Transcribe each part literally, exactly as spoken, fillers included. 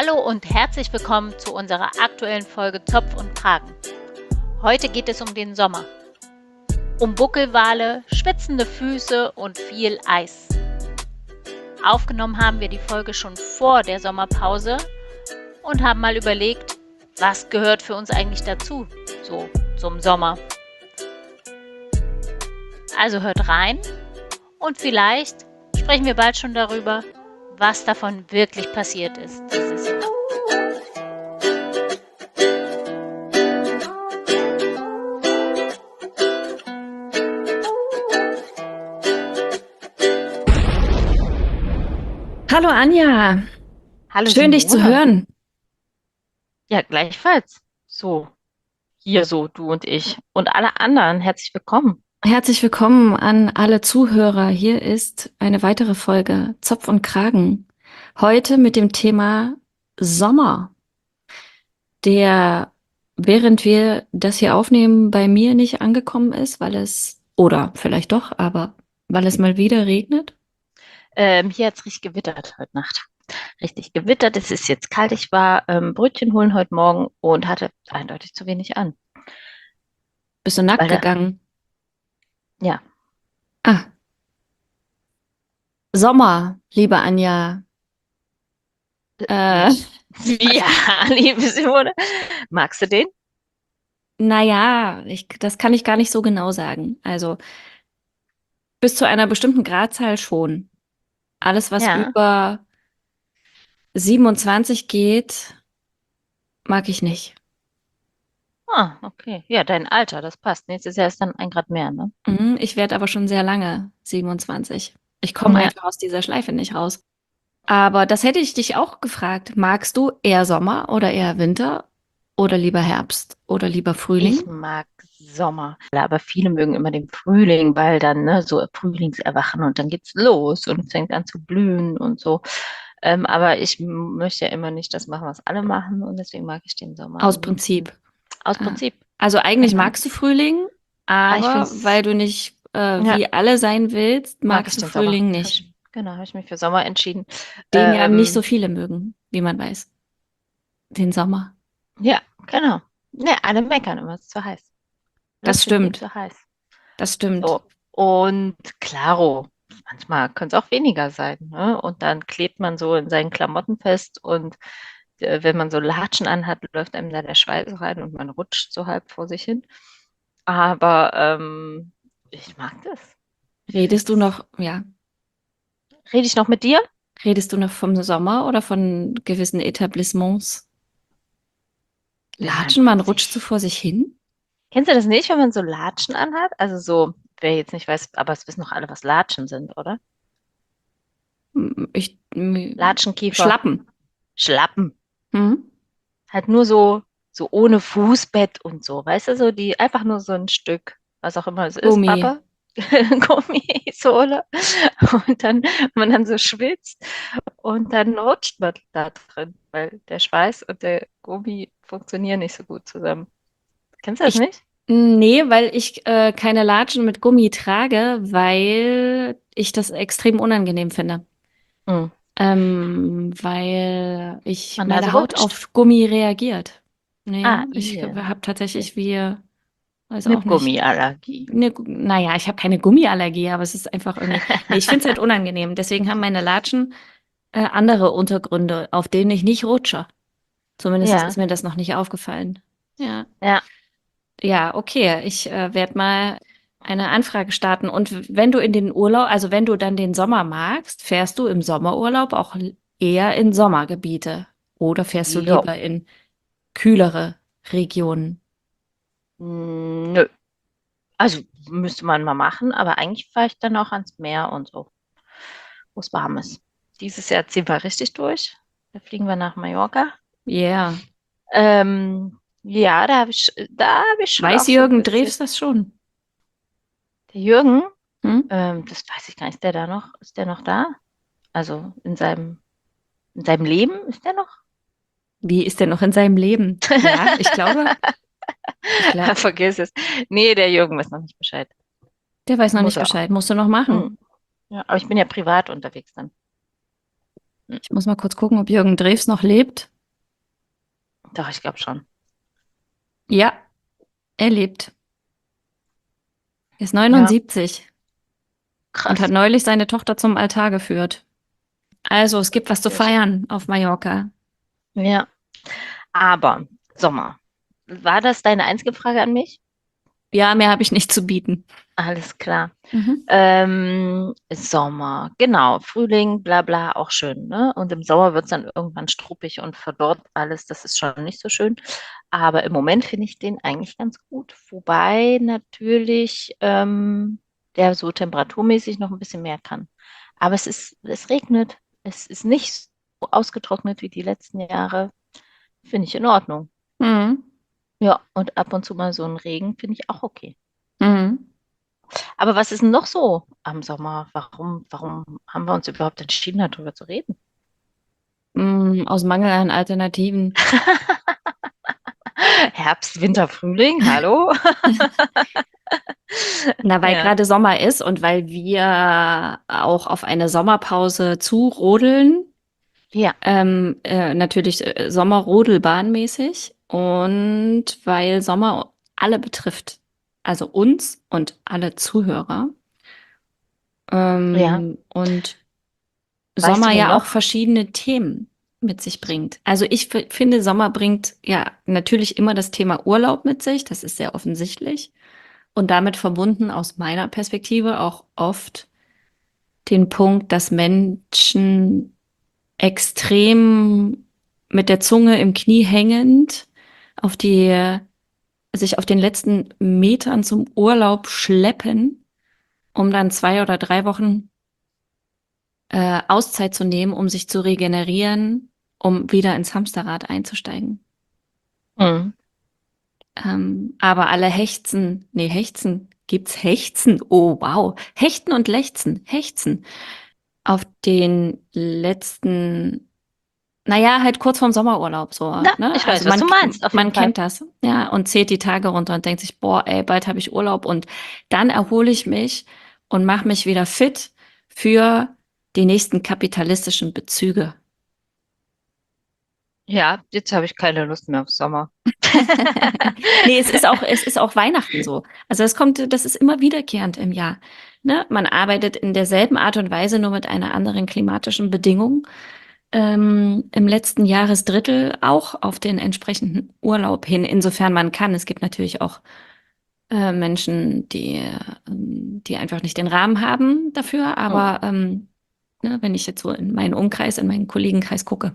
Hallo und herzlich willkommen zu unserer aktuellen Folge Zopf und Kragen. Heute geht es um den Sommer. Um Buckelwale, schwitzende Füße und viel Eis. Aufgenommen haben wir die Folge schon vor der Sommerpause und haben mal überlegt, was gehört für uns eigentlich dazu, so zum Sommer. Also hört rein und vielleicht sprechen wir bald schon darüber, was davon wirklich passiert ist dieses Jahr. Hallo Anja, Hallo schön dich zu Simone. hören. Ja, gleichfalls. So, hier so, du und ich und alle anderen, herzlich willkommen. Herzlich willkommen an alle Zuhörer. Hier ist eine weitere Folge Zopf und Kragen. Heute mit dem Thema Sommer, der, während wir das hier aufnehmen, bei mir nicht angekommen ist, weil es, oder vielleicht doch, aber weil es mal wieder regnet. Ähm, hier hat es richtig gewittert heute Nacht. Richtig gewittert, es ist jetzt kalt. Ich war ähm, Brötchen holen heute Morgen und hatte eindeutig zu wenig an. Bist du nackt Weil da, gegangen? ja, Ah, Sommer, liebe Anja. Äh, ja, liebe Simone, magst du den? Naja, ich, das kann ich gar nicht so genau sagen. Also bis zu einer bestimmten Gradzahl schon. Alles, was Ja. über siebenundzwanzig geht, mag ich nicht. Ah, okay. Ja, dein Alter, das passt. Nächstes Jahr ist dann ein Grad mehr, ne? Mhm, ich werde aber schon sehr lange siebenundzwanzig. Ich komme Ja. einfach aus dieser Schleife nicht raus. Aber das hätte ich dich auch gefragt. Magst du eher Sommer oder eher Winter oder lieber Herbst oder lieber Ich Frühling? mag Sommer, aber viele mögen immer den Frühling, weil dann ne, so Frühlingserwachen und dann geht's los und es fängt an zu blühen und so. Ähm, aber ich m- möchte ja immer nicht das machen, was alle machen und deswegen mag ich den Sommer am Aus liebsten. Prinzip. Aus Ah. Prinzip, Also eigentlich genau. magst du Frühling, Aber ich finde aber es, weil du nicht äh, ja, wie alle sein willst, mag ich magst du den Sommer. Frühling Hab nicht. ich, genau, habe ich mich für Sommer entschieden. Den ja nicht so Ähm, viele mögen, wie man weiß. Den Sommer. ja, genau. Ne, alle meckern immer, es ist zu heiß. Das Alles finden die stimmt. zu heiß. Das stimmt. So. Und klaro, manchmal können es auch weniger sein, ne? Und dann klebt man so in seinen Klamotten fest und äh, wenn man so Latschen anhat, läuft einem da der Schweiß rein und man rutscht so halb vor sich hin. Aber ähm, ich mag das. Ich Redest du find's. noch, ja, Rede ich noch mit dir? redest du noch vom Sommer oder von gewissen Etablissements? Wenn man Latschen, man rutscht so sich. vor sich hin? Kennst du das nicht, wenn man so Latschen anhat? Also so, wer jetzt nicht weiß, aber es wissen doch alle, was Latschen sind, oder? Hm, Ich, hm, Latschenkiefer, Schlappen. Schlappen. Hm? Halt nur so, so ohne Fußbett und so, weißt du, so die, einfach nur so ein Stück, was auch immer es ist, Gummi. Papa. Gummisohle. Und dann, man dann so schwitzt und dann rutscht man da drin, weil der Schweiß und der Gummi funktionieren nicht so gut zusammen. Kennst du das Ich, nicht? nee, weil ich äh, keine Latschen mit Gummi trage, weil ich das extrem unangenehm finde. Hm. Ähm, weil ich Man da so meine Haut rutscht. auf Gummi reagiert. Ah, Nee, ich ihr. habe Okay. tatsächlich wie, weiß Eine auch nicht. Gummiallergie. Ne, naja, ich habe keine Gummiallergie, aber es ist einfach irgendwie. Nee, ich finde es halt unangenehm. Deswegen haben meine Latschen äh, andere Untergründe, auf denen ich nicht rutsche. Zumindest ist Ja, mir das noch nicht aufgefallen. Ja. ja. Ja, okay. Ich äh, werde mal eine Anfrage starten. Und w- wenn du in den Urlaub, also wenn du dann den Sommer magst, fährst du im Sommerurlaub auch l- eher in Sommergebiete oder fährst du Jo. lieber in kühlere Regionen? Nö. Also müsste man mal machen, aber eigentlich fahre ich dann auch ans Meer und so, wo es warm ist. Dieses Jahr ziehen wir richtig durch. Da fliegen wir nach Mallorca. Ja. Ähm, ja, da habe ich, da habe ich schon Weiß auch so ein Jürgen bisschen. Drews das schon? Der Jürgen, Hm? ähm, das weiß ich gar nicht, ist der da noch? Ist der noch da? Also in seinem, in seinem Leben ist der noch? Wie ist der noch in seinem Leben? Ja, ich glaube, ich glaube, Vergiss es. Nee, der Jürgen weiß noch nicht Bescheid. der weiß noch Muss nicht er auch. Bescheid. Musst du noch machen. Hm. Ja, aber ich bin ja privat unterwegs dann. Hm. Ich muss mal kurz gucken, ob Jürgen Drews noch lebt. Doch, ich glaube schon. Ja, er lebt. Er ist Ja, neunundsiebzig und hat krass. neulich seine Tochter zum Altar geführt. Also, es gibt was zu Sehr schön. feiern auf Mallorca. Ja, aber Sommer. War das deine einzige Frage an mich? Ja, mehr habe ich nicht zu bieten. Alles klar. Mhm. Ähm, Sommer, genau, Frühling, bla bla, auch schön, ne? Und im Sommer wird es dann irgendwann struppig und verdorrt alles, das ist schon nicht so schön. Aber im Moment finde ich den eigentlich ganz gut. Wobei natürlich ähm, der so temperaturmäßig noch ein bisschen mehr kann. Aber es ist, es regnet. Es ist nicht so ausgetrocknet wie die letzten Jahre. Finde ich in Ordnung. Mhm. Ja, und ab und zu mal so ein Regen finde ich auch okay. Mhm. Aber was ist denn noch so am Sommer? Warum, warum haben wir uns überhaupt entschieden, darüber zu reden? Mhm. Aus Mangel an Alternativen. Herbst, Winter, Frühling, hallo? Na, weil Ja, gerade Sommer ist und weil wir auch auf eine Sommerpause zurodeln. ja, Ähm, äh, natürlich äh, Sommerrodelbahnmäßig und weil Sommer alle betrifft, also uns und alle Zuhörer. ja. Ähm, und Weißt du, Sommer wen ja auch noch? verschiedene Themen mit sich bringt. Also ich f- finde, Sommer bringt ja natürlich immer das Thema Urlaub mit sich, das ist sehr offensichtlich. Und damit verbunden aus meiner Perspektive auch oft den Punkt, dass Menschen extrem mit der Zunge im Knie hängend auf die, sich auf den letzten Metern zum Urlaub schleppen, um dann zwei oder drei Wochen äh, Auszeit zu nehmen, um sich zu regenerieren, um wieder ins Hamsterrad einzusteigen. Hm. Ähm, aber alle Hechzen, nee, Hechzen, gibt's Hechzen? Oh, wow. Hechten und Lechzen, Hechzen auf den letzten. Naja, halt kurz vorm Sommerurlaub so, Ja, ne? ich Also weiß, was man, du meinst, auf jeden man Fall. kennt das, ja, und zählt die Tage runter und denkt sich, boah, ey, bald habe ich Urlaub und dann erhole ich mich und mache mich wieder fit für die nächsten kapitalistischen Bezüge. Ja, jetzt habe ich keine Lust mehr auf Sommer. Nee, es ist auch, es ist auch Weihnachten so. Also es kommt, das ist immer wiederkehrend im Jahr. Ne? Man arbeitet in derselben Art und Weise, nur mit einer anderen klimatischen Bedingung. Ähm, im letzten Jahresdrittel auch auf den entsprechenden Urlaub hin, insofern man kann. Es gibt natürlich auch äh, Menschen, die, ähm, die einfach nicht den Rahmen haben dafür. Hm. Aber ähm, ne, wenn ich jetzt so in meinen Umkreis, in meinen Kollegenkreis gucke,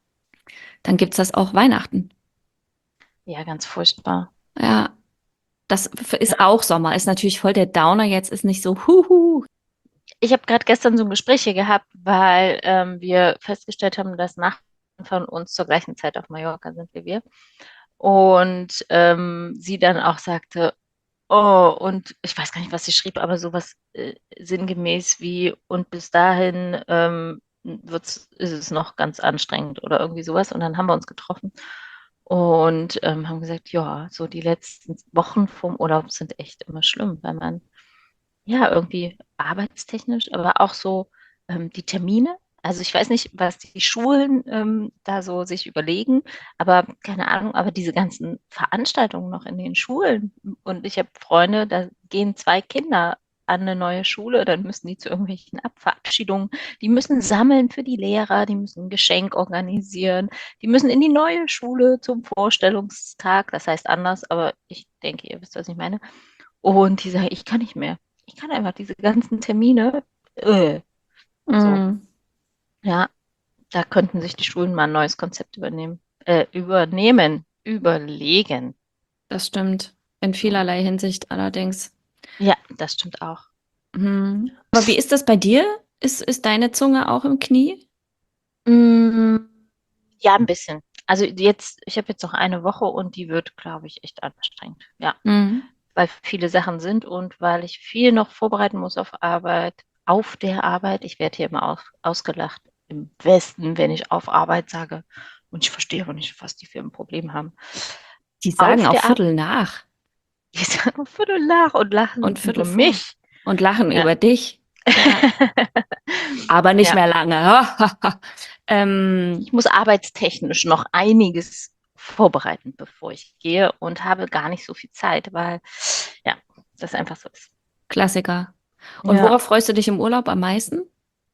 dann gibt's das auch Weihnachten. Ja, ganz furchtbar. Ja, das Ja. ist auch Sommer, ist natürlich voll der Downer jetzt, ist nicht so, huhu. Ich habe gerade gestern so ein Gespräch hier gehabt, weil ähm, wir festgestellt haben, dass Nachbarn von uns zur gleichen Zeit auf Mallorca sind wie wir. Und ähm, sie dann auch sagte, oh, und ich weiß gar nicht, was sie schrieb, aber sowas äh, sinngemäß wie, und bis dahin ähm, wird's, ist es noch ganz anstrengend oder irgendwie sowas. Und dann haben wir uns getroffen und ähm, haben gesagt, ja, so die letzten Wochen vorm Urlaub sind echt immer schlimm, weil man ja, irgendwie arbeitstechnisch, aber auch so ähm, die Termine. Also ich weiß nicht, was die Schulen ähm, da so sich überlegen, aber keine Ahnung, aber diese ganzen Veranstaltungen noch in den Schulen. Und ich habe Freunde, da gehen zwei Kinder an eine neue Schule, dann müssen die zu irgendwelchen Ab Verabschiedungen, die müssen sammeln für die Lehrer, die müssen ein Geschenk organisieren, die müssen in die neue Schule zum Vorstellungstag, das heißt anders, aber ich denke, ihr wisst, was ich meine. Und die sagen, ich kann nicht mehr. Ich kann einfach diese ganzen Termine, äh, so, Mm, ja, da könnten sich die Schulen mal ein neues Konzept übernehmen, äh, übernehmen, überlegen. das stimmt. In So. vielerlei Hinsicht allerdings. Ja, das stimmt auch. Hm. Aber wie ist das bei dir? Ist, ist deine Zunge auch im Knie? Mm, ja, ein bisschen. Also jetzt, ich habe jetzt noch eine Woche und die wird, glaube ich, echt anstrengend. Ja, Hm. weil viele Sachen sind und weil ich viel noch vorbereiten muss auf Arbeit, auf der Arbeit. Ich werde hier immer aus, ausgelacht im Westen, wenn ich auf Arbeit sage. Und ich verstehe aber nicht, was die für ein Problem haben. Die sagen Auf auch der Arbeit, Viertel nach die sagen Viertel nach und und lachen Viertel über vor mich. und lachen Ja. über dich. Ja, aber nicht Ja, mehr lange. Ähm, ich muss arbeitstechnisch noch einiges vorbereiten, bevor ich gehe und habe gar nicht so viel Zeit, weil ja, das einfach so ist. Klassiker. Und Ja, worauf freust du dich im Urlaub am meisten?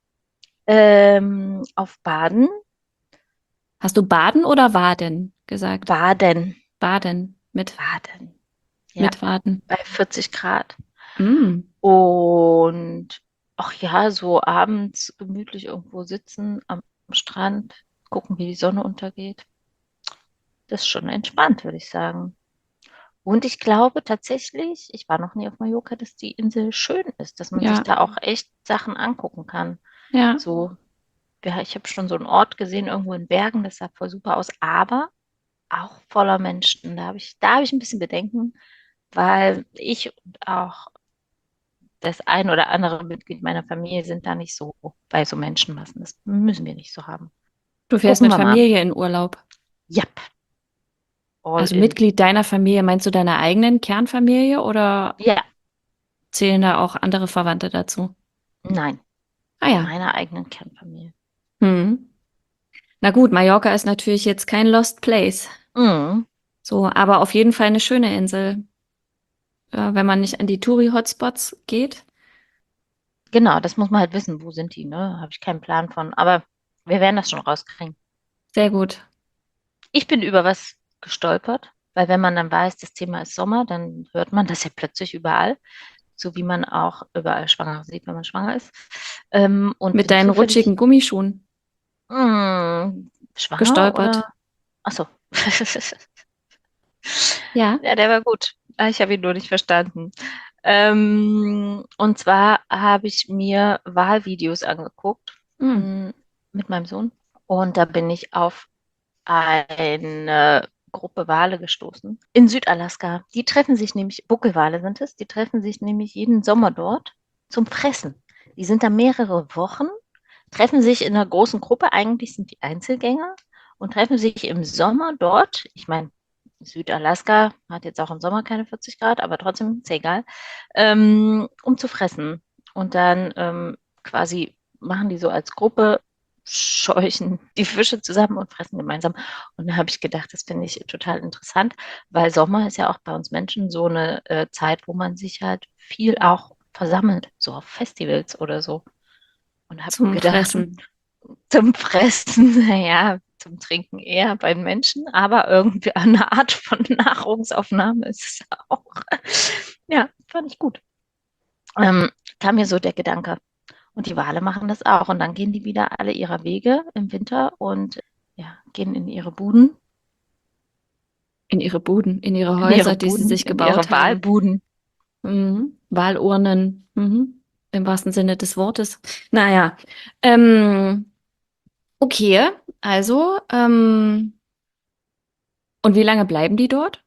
ähm, auf Baden, Hast du Baden oder Waden gesagt? Baden, Baden mit, Baden, ja, mit Waden. bei vierzig Grad. Mm, Und ach ja, so abends gemütlich irgendwo sitzen am Strand, gucken, wie die Sonne untergeht. Das ist schon entspannt, würde ich sagen. Und ich glaube tatsächlich, ich war noch nie auf Mallorca, dass die Insel schön ist, dass man sich ja, da auch echt Sachen angucken kann. ja. So, ja, ich habe schon so einen Ort gesehen, irgendwo in Bergen, das sah voll super aus, aber auch voller Menschen. Da habe ich, da habe ich ein bisschen Bedenken, weil ich und auch das ein oder andere Mitglied meiner Familie sind da nicht so bei so Menschenmassen. Das müssen wir nicht so haben. Du fährst Gucken mit wir mal. Familie in Urlaub. Jap, all Also in. Mitglied deiner Familie, meinst du deine eigenen Kernfamilie oder Ja, zählen da auch andere Verwandte dazu? nein, Ah ja. meiner eigenen Kernfamilie. Hm. Na gut, Mallorca ist natürlich jetzt kein Lost Place. Mhm. So, aber auf jeden Fall eine schöne Insel. Äh, wenn man nicht an die Touri-Hotspots geht. Genau, das muss man halt wissen. Wo sind die, ne? Habe ich keinen Plan von. Aber wir werden das schon rauskriegen. Sehr gut. Ich bin über was gestolpert, weil wenn man dann weiß, das Thema ist Sommer, dann hört man das ja plötzlich überall, so wie man auch überall Schwangere sieht, wenn man schwanger ist. Ähm, und Mit bin deinen zufällig rutschigen Gummischuhen mh, schwanger gestolpert. oder? Ach so. Ja. Ja, der war gut. Ah, ich habe ihn nur nicht verstanden. Ähm, und zwar habe ich mir Wahlvideos angeguckt, Hm. mh, mit meinem Sohn. Und da bin ich auf eine Gruppe Wale gestoßen in Südalaska. Die treffen sich nämlich, Buckelwale sind es, die treffen sich nämlich jeden Sommer dort zum Fressen. Die sind da mehrere Wochen, treffen sich in einer großen Gruppe, eigentlich sind die Einzelgänger und treffen sich im Sommer dort. Ich meine, Südalaska hat jetzt auch im Sommer keine vierzig Grad, aber trotzdem ist ja egal, ähm, um zu fressen. Und dann ähm, quasi machen die so als Gruppe, scheuchen die Fische zusammen und fressen gemeinsam. Und da habe ich gedacht, das finde ich total interessant, weil Sommer ist ja auch bei uns Menschen so eine äh, Zeit, wo man sich halt viel auch versammelt, so auf Festivals oder so. Und habe Zum gedacht, Fressen. zum Fressen, naja, zum Trinken eher bei Menschen, aber irgendwie eine Art von Nahrungsaufnahme ist es auch. Ja, fand ich gut. Ähm, kam mir so der Gedanke. Und die Wale machen das auch. Und dann gehen die wieder alle ihrer Wege im Winter und ja, gehen in ihre Buden, In ihre Buden, in ihre in ihre Häuser, die sie Buden, sich in gebaut ihre haben. Walbuden. Mhm. Wahlurnen. Mhm. Im wahrsten Sinne des Wortes. Naja. Ähm, okay, also, ähm, und wie lange bleiben die dort?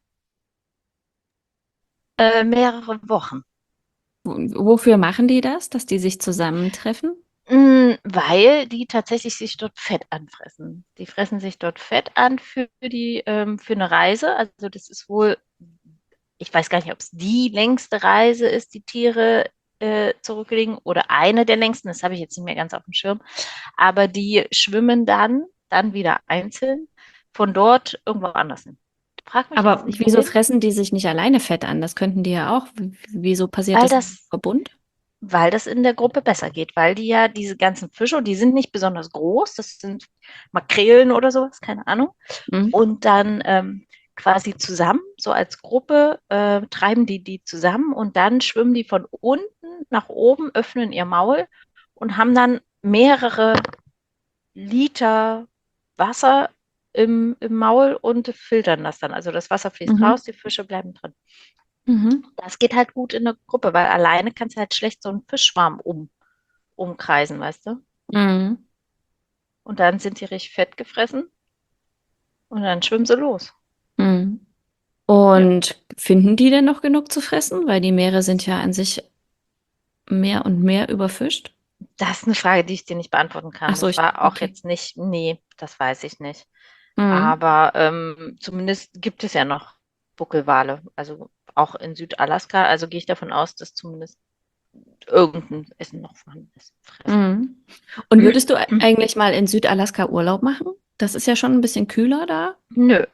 Äh, mehrere Wochen. W- Wofür machen die das, dass die sich zusammentreffen? Mm, Weil die tatsächlich sich dort Fett anfressen. Die fressen sich dort Fett an für die, ähm, für eine Reise. Also das ist wohl, ich weiß gar nicht, ob es die längste Reise ist, die Tiere äh, zurücklegen oder eine der längsten. Das habe ich jetzt nicht mehr ganz auf dem Schirm. Aber die schwimmen dann, dann wieder einzeln von dort irgendwo anders hin. Frag mich Aber jetzt nicht wieso wohin, fressen die sich nicht alleine Fett an? Das könnten die ja auch. W- Wieso passiert weil das im das Verbund? weil das in der Gruppe besser geht, weil die ja diese ganzen Fische, und die sind nicht besonders groß, das sind Makrelen oder sowas, keine Ahnung, Mhm. und dann ähm, quasi zusammen, so als Gruppe, äh, treiben die die zusammen und dann schwimmen die von unten nach oben, öffnen ihr Maul und haben dann mehrere Liter Wasser im, im Maul und filtern das dann. Also das Wasser fließt Mhm. raus, die Fische bleiben drin. Mhm. Das geht halt gut in der Gruppe, weil alleine kannst du halt schlecht so einen Fischschwarm um, umkreisen, weißt du? Mhm. Und dann sind die richtig fett gefressen und dann schwimmen sie los. Mhm. Ja. Und finden die denn noch genug zu fressen? Weil die Meere sind ja an sich mehr und mehr überfischt. Das ist eine Frage, die ich dir nicht beantworten Ach kann. so, Das ich, war auch okay. jetzt nicht, nee, das weiß ich nicht. Mhm. Aber ähm, zumindest gibt es ja noch Buckelwale, also auch in Südalaska. Also gehe ich davon aus, dass zumindest irgendein Essen noch vorhanden ist. Fressen. Mhm. Und würdest du e- eigentlich mal in Südalaska Urlaub machen? Das ist ja schon ein bisschen kühler da. Nö,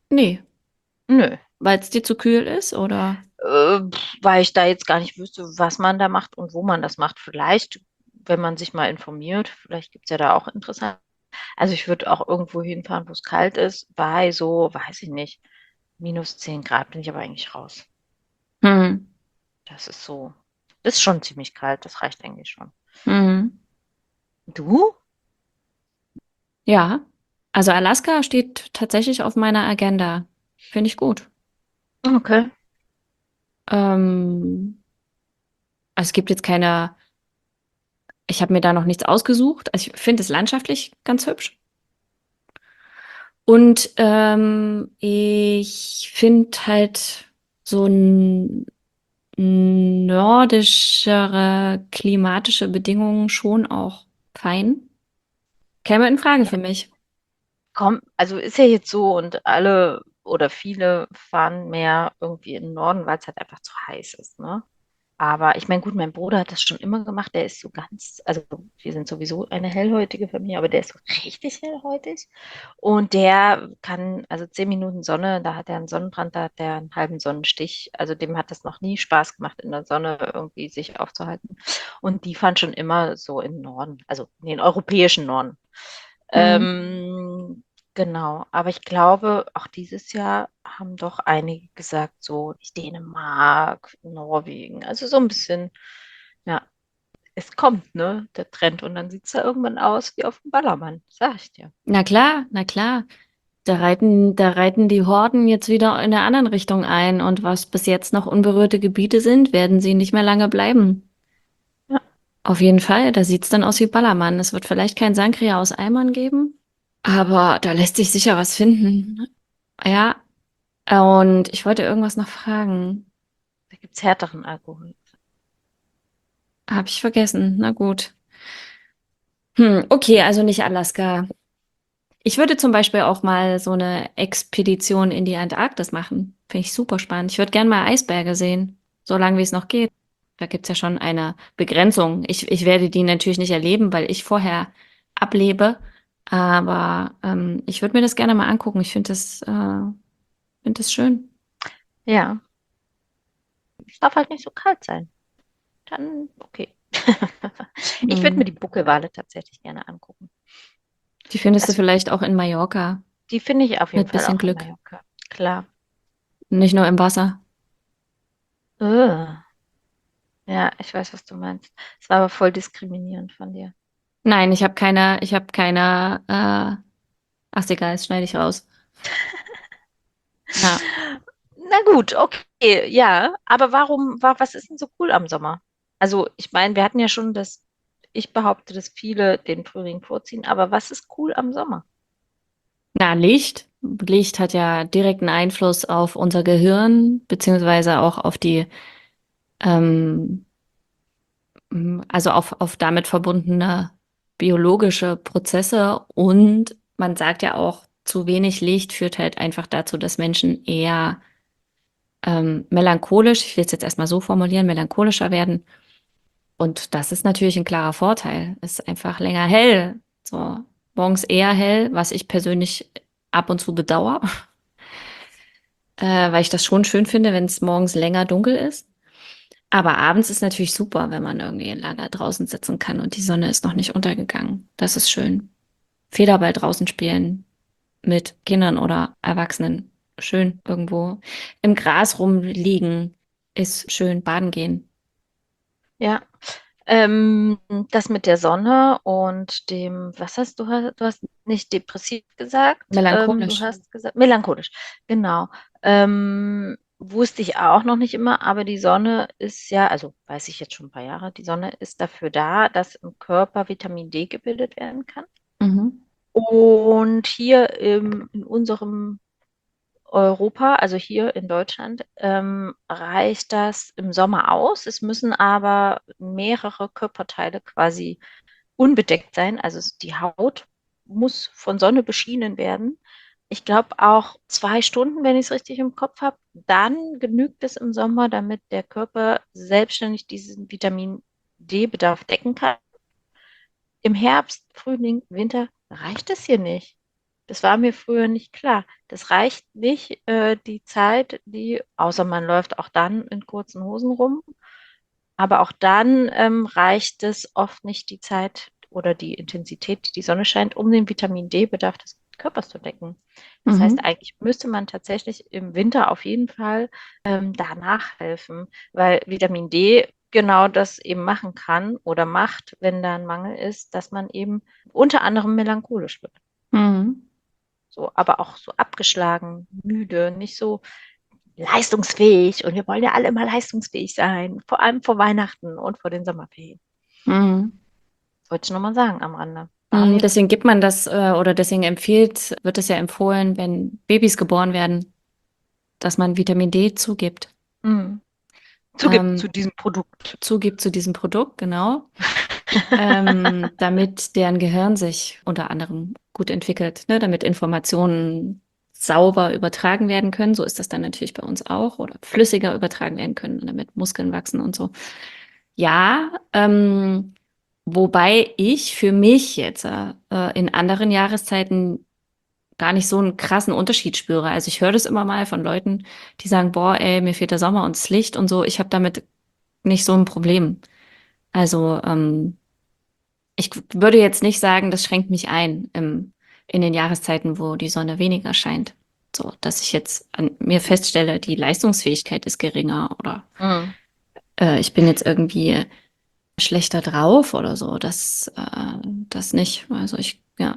Nee, Nö. weil es dir zu kühl ist, oder? Äh, weil ich da jetzt gar nicht wüsste, was man da macht und wo man das macht. Vielleicht, wenn man sich mal informiert, vielleicht gibt es ja da auch interessant. Also ich würde auch irgendwo hinfahren, wo es kalt ist, bei so, weiß ich nicht, minus zehn Grad bin ich aber eigentlich raus. Hm. Das ist so, das ist schon ziemlich kalt, das reicht eigentlich schon. Mhm. Du? Ja, also Alaska steht tatsächlich auf meiner Agenda. Finde ich gut. Okay. Ähm, also es gibt jetzt keine, ich habe mir da noch nichts ausgesucht. Also ich finde es landschaftlich ganz hübsch. Und ähm, ich finde halt so n- nordischere klimatische Bedingungen schon auch fein. Käme in Frage Ja, für mich. komm, also ist ja jetzt so und alle oder viele fahren mehr irgendwie in den Norden, weil es halt einfach zu heiß ist, ne? Aber ich meine, gut, mein Bruder hat das schon immer gemacht. Der ist so ganz, also wir sind sowieso eine hellhäutige Familie, aber der ist so richtig hellhäutig. Und der kann, also zehn Minuten Sonne, da hat er einen Sonnenbrand, da hat er einen halben Sonnenstich. Also dem hat das noch nie Spaß gemacht, in der Sonne irgendwie sich aufzuhalten. Und die fahren schon immer so im Norden, also in den europäischen Norden. Hm. Ähm, genau, aber ich glaube, auch dieses Jahr haben doch einige gesagt, so Dänemark, Norwegen, also so ein bisschen, ja, es kommt, ne, der Trend. Und dann sieht es da irgendwann aus wie auf dem Ballermann, sag ich dir. Na klar, na klar. Da reiten, da reiten die Horden jetzt wieder in der anderen Richtung ein. Und was bis jetzt noch unberührte Gebiete sind, werden sie nicht mehr lange bleiben. Ja, Auf jeden Fall, da sieht's dann aus wie Ballermann. Es wird vielleicht kein Sangria aus Eimern geben, aber da lässt sich sicher was finden. Ja, und ich wollte irgendwas noch fragen. da gibt es härteren Alkohol. Hab ich vergessen. Na gut. Hm, okay, also nicht Alaska. Ich würde zum Beispiel auch mal so eine Expedition in die Antarktis machen. Finde ich super spannend. Ich würde gern mal Eisberge sehen, solange wie es noch geht. Da gibt's ja schon eine Begrenzung. Ich, ich werde die natürlich nicht erleben, weil ich vorher ablebe. Aber ähm, ich würde mir das gerne mal angucken. Ich finde das, äh, finde das schön. Ja, es darf halt nicht so kalt sein. Dann, okay. Ich würde mir Hm. die Buckelwale tatsächlich gerne angucken. Die findest du Das, vielleicht auch in Mallorca die finde ich auf jeden mit Fall bisschen auch in Glück. Mallorca. Klar. Nicht nur im Wasser. Ugh. Ja, ich weiß, was du meinst. Es war aber voll diskriminierend von dir. Nein, ich habe keine, ich habe keine, äh, ach, ist egal, das schneide ich raus. Ja. Na gut, okay, ja. Aber warum, wa- was ist denn so cool am Sommer? Also, ich meine, wir hatten ja schon das, ich behaupte, dass viele den Frühling vorziehen, aber was ist cool am Sommer? Na, Licht. Licht hat ja direkten Einfluss auf unser Gehirn, beziehungsweise auch auf die, ähm, m, also auf, auf damit verbundene biologische Prozesse. Und man sagt ja auch, zu wenig Licht führt halt einfach dazu, dass Menschen eher ähm, melancholisch, ich will es jetzt erstmal so formulieren, melancholischer werden. Und das ist natürlich ein klarer Vorteil. Es ist einfach länger hell. So, morgens eher hell, was ich persönlich ab und zu bedauere. äh, weil ich das schon schön finde, wenn es morgens länger dunkel ist. Aber abends ist natürlich super, wenn man irgendwie lange draußen sitzen kann und die Sonne ist noch nicht untergegangen. Das ist schön. Federball draußen spielen mit Kindern oder Erwachsenen. Schön irgendwo im Gras rumliegen ist schön. Baden gehen. Ja, ähm, das mit der Sonne und dem, was hast du, du hast nicht depressiv gesagt, ähm, du Melancholisch. hast gesagt, melancholisch, genau. Ähm, wusste ich auch noch nicht immer, aber die Sonne ist ja, also weiß ich jetzt schon ein paar Jahre, die Sonne ist dafür da, dass im Körper Vitamin D gebildet werden kann. Mhm. Und hier im, in unserem Europa, also hier in Deutschland, ähm, reicht das im Sommer aus. Es müssen aber mehrere Körperteile quasi unbedeckt sein. Also es- die Haut muss von Sonne beschienen werden. Ich glaube auch zwei Stunden, wenn ich es richtig im Kopf habe. Dann genügt es im Sommer, damit der Körper selbstständig diesen Vitamin D-Bedarf decken kann. Im Herbst, Frühling, Winter reicht es hier nicht. Das war mir früher nicht klar. Das reicht nicht, äh, die Zeit, die, außer man läuft auch dann in kurzen Hosen rum, aber auch dann ähm, reicht es oft nicht die Zeit oder die Intensität, die die Sonne scheint, um den Vitamin D-Bedarf des Körpers zu decken. Das heißt, Mhm. eigentlich müsste man tatsächlich im Winter auf jeden Fall ähm, da nachhelfen, weil Vitamin D genau das eben machen kann oder macht, wenn da ein Mangel ist, dass man eben unter anderem melancholisch wird. Mhm. So, aber auch so abgeschlagen, müde, nicht so leistungsfähig. Und wir wollen ja alle immer leistungsfähig sein, vor allem vor Weihnachten und vor den Sommerferien. Mhm. Wollte ich nochmal sagen am Rande. War Mhm. mir. Deswegen gibt man das äh, oder deswegen empfiehlt, wird es ja empfohlen, wenn Babys geboren werden, dass man Vitamin D zugibt. Mm. Zugibt Ähm, zu diesem Produkt. zugibt zu diesem Produkt, genau, ähm, damit deren Gehirn sich unter anderem gut entwickelt, ne, damit Informationen sauber übertragen werden können. So ist das dann natürlich bei uns auch oder flüssiger übertragen werden können, damit Muskeln wachsen und so. Ja, ähm, wobei ich für mich jetzt äh, in anderen Jahreszeiten gar nicht so einen krassen Unterschied spüre. Also ich höre das immer mal von Leuten, die sagen, boah, ey, mir fehlt der Sommer und das Licht und so. Ich habe damit nicht so ein Problem. Also ähm, ich würde jetzt nicht sagen, das schränkt mich ein im, in den Jahreszeiten, wo die Sonne weniger scheint. So, dass ich jetzt an mir feststelle, die Leistungsfähigkeit ist geringer oder Mm. äh, ich bin jetzt irgendwie schlechter drauf oder so. Das, äh, das nicht. Also ich, ja.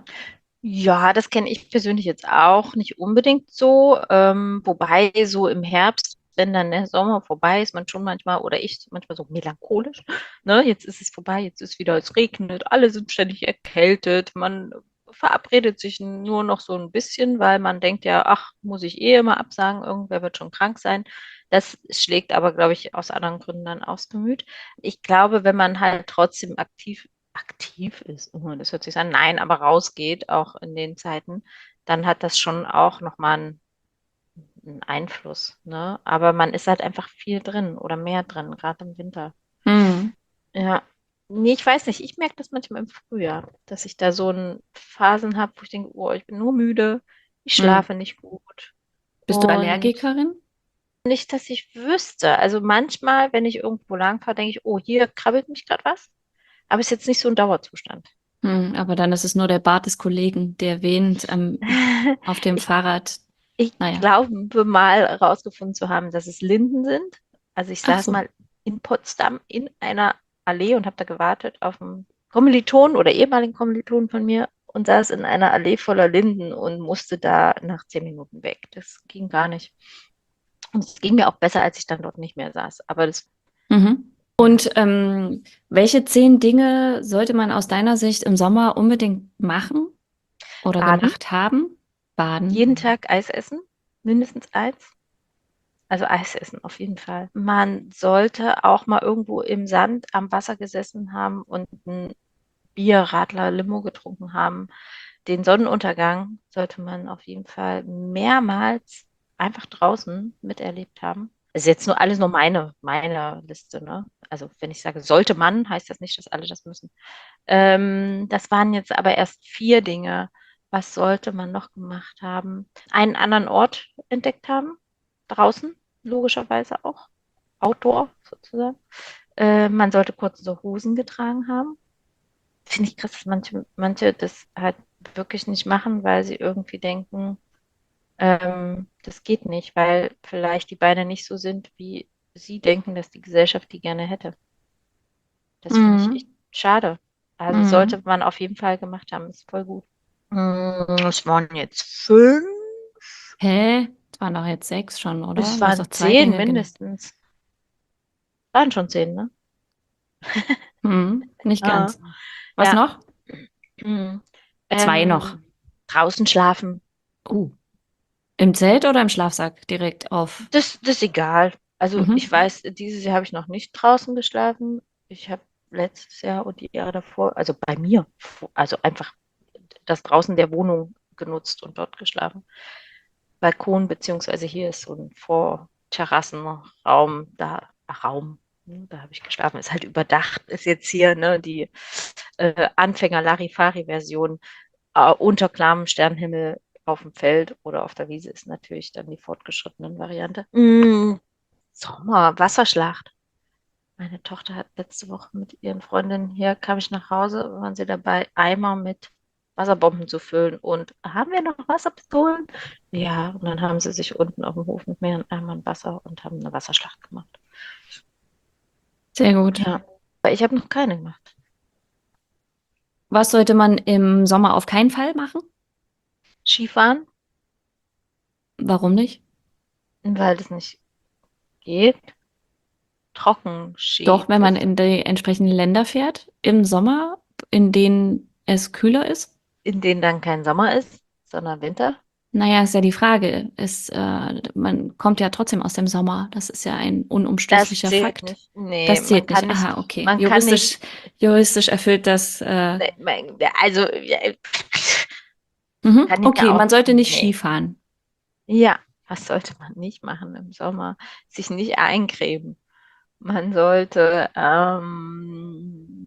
Ja, das kenne ich persönlich jetzt auch nicht unbedingt so. Ähm, wobei so im Herbst, wenn dann der Sommer vorbei ist, man schon manchmal, oder ich manchmal so melancholisch, ne, jetzt ist es vorbei, jetzt ist wieder, es regnet, alle sind ständig erkältet, man verabredet sich nur noch so ein bisschen, weil man denkt ja, ach, muss ich eh immer absagen, irgendwer wird schon krank sein. Das schlägt aber, glaube ich, aus anderen Gründen dann aufs Gemüt. Ich glaube, wenn man halt trotzdem aktiv aktiv ist, oh, das hört sich an, nein, aber rausgeht, auch in den Zeiten, dann hat das schon auch nochmal einen, einen Einfluss, ne? Aber man ist halt einfach viel drin oder mehr drin, gerade im Winter. Hm. Ja. Nee, ich weiß nicht, ich merke das manchmal im Frühjahr, dass ich da so ein Phasen habe, wo ich denke, oh, ich bin nur müde, ich Hm. schlafe nicht gut. Bist du Und Allergikerin? nicht, dass ich wüsste. Also manchmal, wenn ich irgendwo lang fahre, denke ich, oh, hier krabbelt mich gerade was. Aber ist jetzt nicht so ein Dauerzustand. Hm, aber dann ist es nur der Bart des Kollegen, der wehend ähm, auf dem Ich Fahrrad. Ich Naja. glaube mal herausgefunden zu haben, dass es Linden sind. Also ich Ach saß so. mal in Potsdam in einer Allee und habe da gewartet auf einen Kommiliton oder ehemaligen Kommiliton von mir und saß in einer Allee voller Linden und musste da nach zehn Minuten weg. Das ging gar nicht. Und es ging mir auch besser, als ich dann dort nicht mehr saß. Aber das, Mhm. ja, Und ähm, welche zehn Dinge sollte man aus deiner Sicht im Sommer unbedingt machen oder Baden, gemacht haben? jeden Baden. Tag Eis essen, mindestens eins. Also Eis essen auf jeden Fall. Man sollte auch mal irgendwo im Sand am Wasser gesessen haben und ein Bier, Radler, Limo getrunken haben. Den Sonnenuntergang sollte man auf jeden Fall mehrmals einfach draußen miterlebt haben. Das ist jetzt nur alles nur meine, meine Liste, ne? Also wenn ich sage, sollte man, heißt das nicht, dass alle das müssen. Ähm, das waren jetzt aber erst vier Dinge. Was sollte man noch gemacht haben? Einen anderen Ort entdeckt haben, draußen, logischerweise auch, Outdoor sozusagen. Äh, man sollte kurze Hosen getragen haben. Finde ich krass, dass manche, manche das halt wirklich nicht machen, weil sie irgendwie denken, ähm, das geht nicht, weil vielleicht die Beine nicht so sind, wie sie denken, dass die Gesellschaft die gerne hätte. Das finde ich echt Mhm. schade. Also sollte Mhm. man auf jeden Fall gemacht haben, ist voll gut. Mm, Es waren jetzt fünf. Hä? Es waren doch jetzt sechs schon, oder? Es Du hast waren doch zwei zehn Dinge genannt. mindestens. Waren schon zehn, ne? Mhm. Nicht Ah, ganz. Was ja. noch? Mm. Zwei noch. Ähm, draußen schlafen. Uh. Im Zelt oder im Schlafsack direkt auf? Das, das ist egal. Also ich Mhm. weiß, dieses Jahr habe ich noch nicht draußen geschlafen. Ich habe letztes Jahr und die Jahre davor, also bei mir, also einfach das draußen der Wohnung genutzt und dort geschlafen. Balkon, beziehungsweise hier ist so ein Vorterrassenraum, da, ach, Raum, ne, da habe ich geschlafen. Ist halt überdacht, ist jetzt hier, ne, die äh, Anfänger-Larifari-Version. äh, unter klarem Sternenhimmel auf dem Feld oder auf der Wiese ist natürlich dann die fortgeschrittenen Variante. Mm, Sommer, Wasserschlacht. Meine Tochter hat letzte Woche mit ihren Freundinnen hier, kam ich nach Hause, waren sie dabei, Eimer mit Wasserbomben zu füllen. Und haben wir noch Wasserpistolen? Ja, und dann haben sie sich unten auf dem Hof mit mehreren Eimern Wasser und haben eine Wasserschlacht gemacht. Sehr gut. Ja, aber ich habe noch keine gemacht. Was sollte man im Sommer auf keinen Fall machen? Skifahren, Warum nicht? weil das nicht geht. Trockenski, Doch, wenn man das in die entsprechenden Länder fährt, im Sommer, in denen es kühler ist. in denen dann kein Sommer ist, sondern Winter. Naja, ist ja die Frage. Ist, äh, man kommt ja trotzdem aus dem Sommer. Das ist ja ein Das unumstößlicher zählt Fakt. nicht. Nee, Das man zählt kann nicht. nicht, Aha, okay. man kann Juristisch, nicht, juristisch erfüllt das. Äh, nee, man, also, ja, mhm. kann ich Okay, ja auch, man sollte nicht nee. Skifahren. Ja, was sollte man nicht machen im Sommer? Sich nicht eincremen. Man sollte, ähm,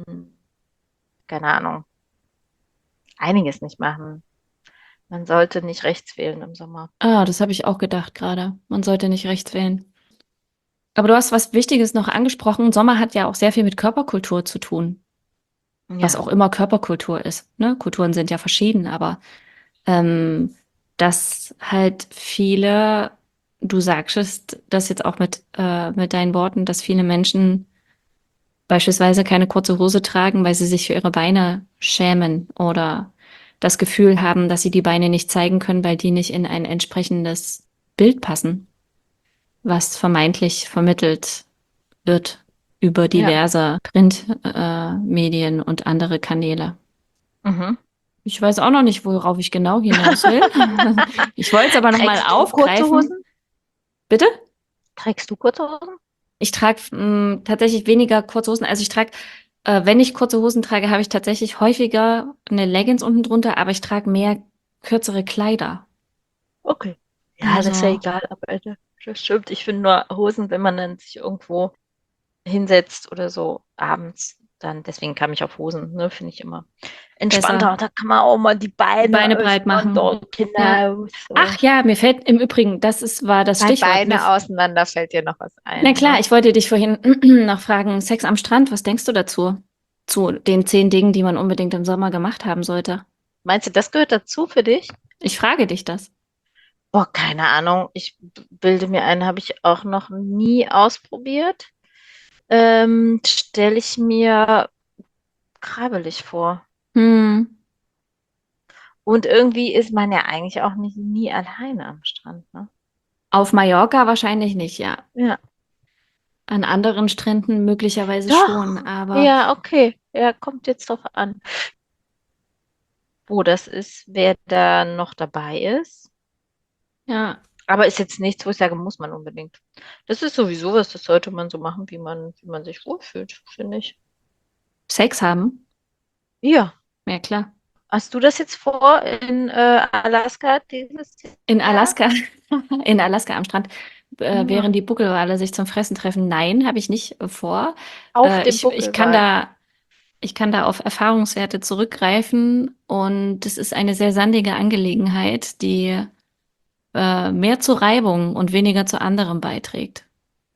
keine Ahnung, einiges nicht machen. Man sollte nicht rechts wählen im Sommer. Ah, das habe ich auch gedacht gerade. Man sollte nicht rechts wählen. Aber du hast was Wichtiges noch angesprochen. Sommer hat ja auch sehr viel mit Körperkultur zu tun. Was Ja, auch immer Körperkultur ist. Ne? Kulturen sind ja verschieden, aber ähm, dass halt viele, du sagtest das jetzt auch mit, äh, mit deinen Worten, dass viele Menschen beispielsweise keine kurze Hose tragen, weil sie sich für ihre Beine schämen oder das Gefühl haben, dass sie die Beine nicht zeigen können, weil die nicht in ein entsprechendes Bild passen, was vermeintlich vermittelt wird über ja. diverse Printmedien äh, Medien und andere Kanäle. Mhm. Ich weiß auch noch nicht, worauf ich genau hinaus will. Ich wollte es aber noch mal Trägst du kurze aufgreifen. Hosen? Bitte? Trägst du kurze Hosen? Ich trage tatsächlich weniger kurze Hosen. Also ich trage, äh, wenn ich kurze Hosen trage, habe ich tatsächlich häufiger eine Leggings unten drunter, aber ich trage mehr kürzere Kleider. Okay. Ja, das ist ja Also egal, aber äh, das stimmt. Ich finde nur Hosen, wenn man dann sich irgendwo hinsetzt oder so abends, dann deswegen kam ich auf Hosen, ne, finde ich immer entspannter. besser Da kann man auch mal die die Beine Beine breit auseinander, machen. Ja. genau. Ach So. ja, mir fällt im Übrigen, das ist, war das Bei Stichwort. Mir, Beine auseinander fällt dir noch was na ein, klar, ne? ich wollte dich vorhin noch fragen, Sex am Strand, was denkst du dazu? Zu den zehn Dingen, die man unbedingt im Sommer gemacht haben sollte. Meinst du, das gehört dazu für dich? Ich frage dich das. Boah, keine Ahnung. Ich b- bilde mir ein, habe ich auch noch nie ausprobiert. Ähm, stelle ich mir krabbelig vor. Hm, Und irgendwie ist man ja eigentlich auch nicht nie alleine am Strand, ne? auf Mallorca wahrscheinlich nicht, ja. Ja. An anderen Stränden möglicherweise schon, Doch. aber Ja, okay. Ja, kommt jetzt drauf an, wo das ist, wer da noch dabei ist. ja, Aber ist jetzt nichts, wo ich sage, muss man unbedingt. Das ist sowieso was, das sollte man so machen, wie man, wie man sich wohlfühlt, finde ich. Sex haben, Ja. ja klar. Hast du das jetzt vor in äh, Alaska dieses In Jahr? Alaska, in Alaska am Strand, äh, Ja. während die Buckelwale sich zum Fressen treffen. Nein, habe ich nicht äh, vor. Auf Äh, dem ich, ich kann Buckelwal. da, ich kann da auf Erfahrungswerte zurückgreifen und es ist eine sehr sandige Angelegenheit, die äh, mehr zur Reibung und weniger zu anderem beiträgt.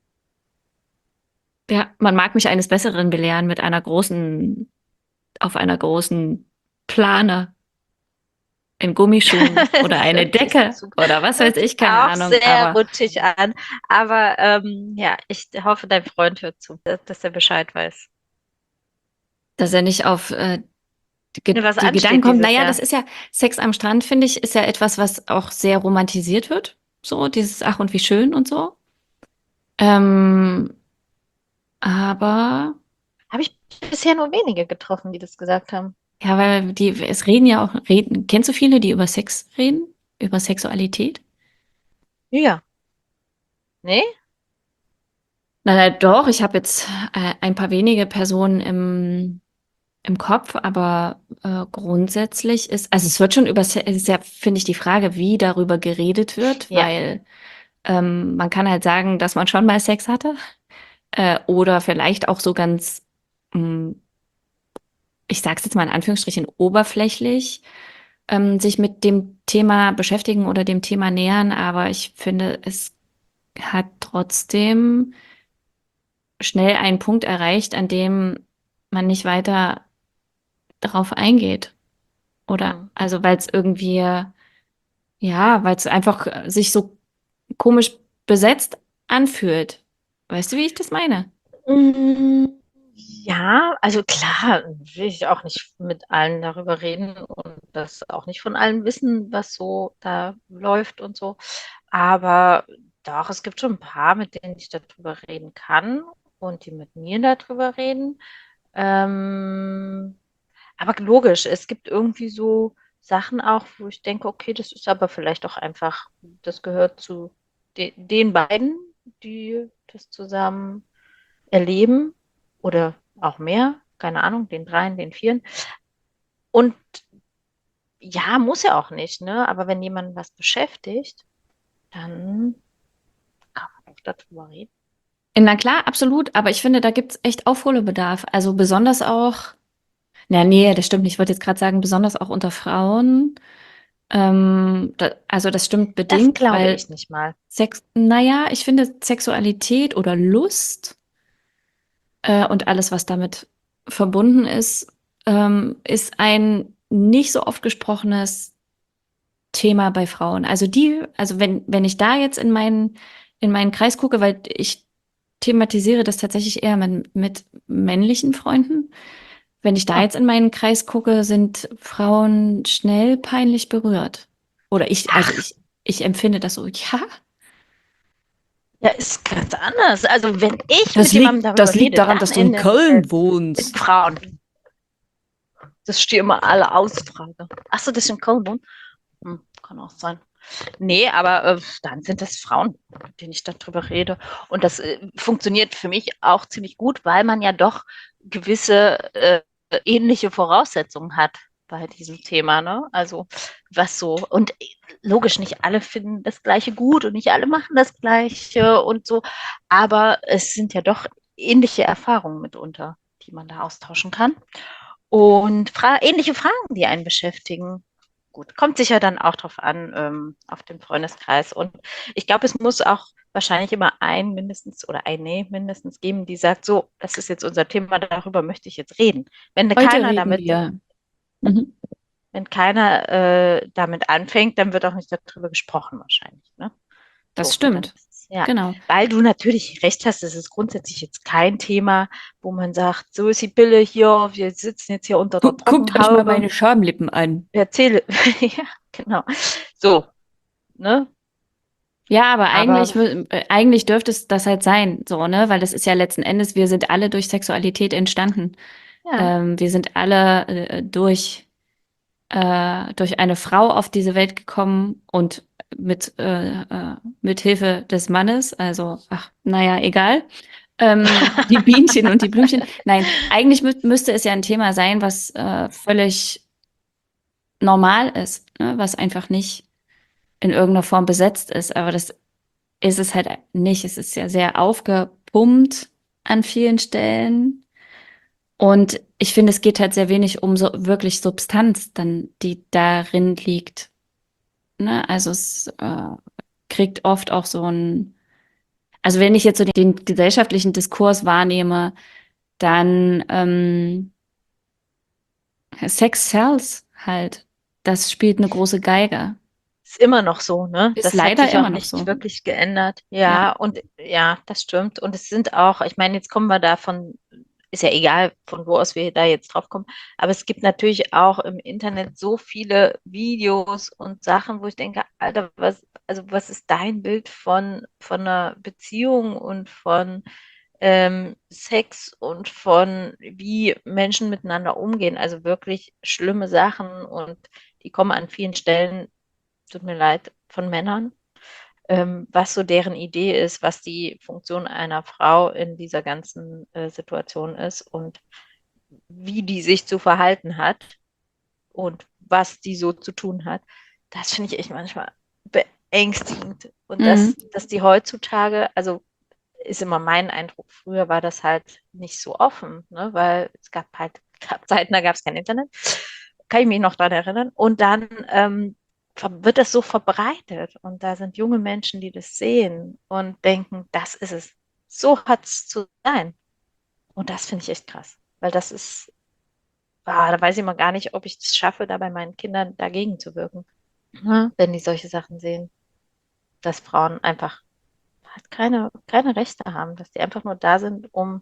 Ja, man mag mich eines Besseren belehren mit einer großen, auf einer großen Plane in Gummischuhen oder Das eine hört sich Decke super, oder was weiß hört sich ich, keine auch Ahnung. sehr Aber rutschig an. Aber ähm, ja, ich hoffe, dein Freund hört zu, dass dass er Bescheid weiß. dass er nicht auf äh, die, Ge- Was die Gedanken ansteht kommt, dieses naja, das Jahr. ist ja, Sex am Strand, finde ich, ist ja etwas, was auch sehr romantisiert wird. So, dieses Ach und wie schön und so. Ähm, aber Habe ich bisher nur wenige getroffen, die das gesagt haben. ja, weil die, es reden ja auch, reden, kennst du viele, die über Sex reden? Über Sexualität? Ja. Nee? Na, na doch, ich habe jetzt äh, ein paar wenige Personen im, im Kopf, aber äh, grundsätzlich ist, also es wird schon über, Se- es ist ja, finde ich, die Frage, wie darüber geredet wird, Ja. weil ähm, man kann halt sagen, dass man schon mal Sex hatte äh, oder vielleicht auch so ganz mh, ich sage es jetzt mal in Anführungsstrichen, oberflächlich ähm, sich mit dem Thema beschäftigen oder dem Thema nähern, aber ich finde, es hat trotzdem schnell einen Punkt erreicht, an dem man nicht weiter darauf eingeht. Oder Hm. also weil es irgendwie, ja, weil es einfach äh, sich so komisch besetzt anfühlt. Weißt du, wie ich das meine? Mm, Ja, also klar, will ich auch nicht mit allen darüber reden und das auch nicht von allen wissen, was so da läuft und so. Aber doch, es gibt schon ein paar, mit denen ich darüber reden kann und die mit mir darüber reden. Ähm, aber logisch, es gibt irgendwie so Sachen auch, wo ich denke, okay, das ist aber vielleicht auch einfach, das gehört zu de den beiden, die das zusammen erleben oder auch mehr, keine Ahnung, den dreien, den vieren. Und ja, muss ja auch nicht, ne? Aber wenn jemand was beschäftigt, dann kann man auch darüber reden. Na klar, absolut, aber ich finde, da gibt's echt Aufholbedarf. Also besonders auch, na nee, das stimmt nicht. Ich wollte jetzt gerade sagen, besonders auch unter Frauen. Ähm, da, also das stimmt Das bedingt, glaube weil ich nicht mal. Sex, naja, ich finde Sexualität oder Lust äh, und alles, was damit verbunden ist, ähm, ist ein nicht so oft gesprochenes Thema bei Frauen. Also die, also wenn, wenn ich da jetzt in meinen, in meinen Kreis gucke, weil ich thematisiere das tatsächlich eher mit, mit männlichen Freunden. Wenn ich da Ah, jetzt in meinen Kreis gucke, sind Frauen schnell peinlich berührt. Oder ich, also ach, ich, ich empfinde das so, ja, ja, ist ganz anders. Also wenn ich das mit jemandem liegt, darüber das liegt rede, daran, dann dass du in in der Köln Regel mit wohnst. Frauen. Das steht immer alle Ausfrage. Ach so, das ist in Köln wohnen? Hm, kann auch sein. Nee, aber äh, dann sind das Frauen, mit denen ich darüber rede. Und das äh, funktioniert für mich auch ziemlich gut, weil man ja doch gewisse äh, ähnliche Voraussetzungen hat bei diesem Thema, ne? Also was so, und äh, logisch, nicht alle finden das Gleiche gut und nicht alle machen das Gleiche und so, aber es sind ja doch ähnliche Erfahrungen mitunter, die man da austauschen kann. Und fra ähnliche Fragen, die einen beschäftigen. Gut, kommt sicher dann auch drauf an, ähm, auf den Freundeskreis. Und ich glaube, es muss auch wahrscheinlich immer ein mindestens oder eine mindestens geben, die sagt, so, das ist jetzt unser Thema, darüber möchte ich jetzt reden. Wenn Heute keiner reden damit, wir. Mhm. wenn keiner äh, damit anfängt, dann wird auch nicht darüber gesprochen wahrscheinlich. Ne? Das So, und dann stimmt. ist es, ja, Genau. weil du natürlich recht hast, es ist grundsätzlich jetzt kein Thema, wo man sagt, so ist die Pille hier, wir sitzen jetzt hier unter der Gu- Guckt euch mal Trockenhaube. meine Schamlippen an. Erzähle, ja, genau. So, ne? Ja, aber eigentlich, Aber mü- äh, eigentlich dürfte es das halt sein, so, ne? Weil das ist ja letzten Endes, wir sind alle durch Sexualität entstanden. ja, Ähm, wir sind alle äh, durch, äh, durch eine Frau auf diese Welt gekommen und mit, äh, äh, mit Hilfe des Mannes. Also, ach, naja, egal. Ähm, die Bienchen und die Blümchen. Nein, eigentlich mü müsste es ja ein Thema sein, was äh, völlig normal ist, ne? Was einfach nicht in irgendeiner Form besetzt ist. Aber das ist es halt nicht. Es ist ja sehr aufgepumpt an vielen Stellen. Und ich finde, es geht halt sehr wenig um so wirklich Substanz, dann, die darin liegt. Ne? Also es äh, kriegt oft auch so ein, also wenn ich jetzt so den gesellschaftlichen Diskurs wahrnehme, dann ähm, Sex sells halt. Das spielt eine große Geige. ist immer noch so, ne? Ist Das hat leider sich auch immer noch nicht so. wirklich geändert. Ja. Ja, und ja, das stimmt. Und es sind auch, ich meine, jetzt kommen wir davon, ist ja egal, von wo aus wir da jetzt drauf kommen, aber es gibt natürlich auch im Internet so viele Videos und Sachen, wo ich denke, Alter, was, also was ist dein Bild von, von einer Beziehung und von ähm, Sex und von wie Menschen miteinander umgehen? Also wirklich schlimme Sachen und die kommen an vielen Stellen, tut mir leid, von Männern, ähm, was so deren Idee ist, was die Funktion einer Frau in dieser ganzen äh, Situation ist und wie die sich zu verhalten hat und was die so zu tun hat. Das finde ich echt manchmal beängstigend. Und Mhm. dass, dass die heutzutage, also ist immer mein Eindruck, früher war das halt nicht so offen, ne? Weil es gab halt gab Zeiten, da gab es kein Internet. Kann ich mich noch daran erinnern. Und dann ähm, ver- wird das so verbreitet. Und da sind junge Menschen, die das sehen und denken, das ist es. So hat es zu sein. Und das finde ich echt krass. Weil das ist, ah, da weiß ich mal gar nicht, ob ich es schaffe, da bei meinen Kindern dagegen zu wirken. Ja, wenn die solche Sachen sehen, dass Frauen einfach halt keine, keine Rechte haben, dass die einfach nur da sind, um,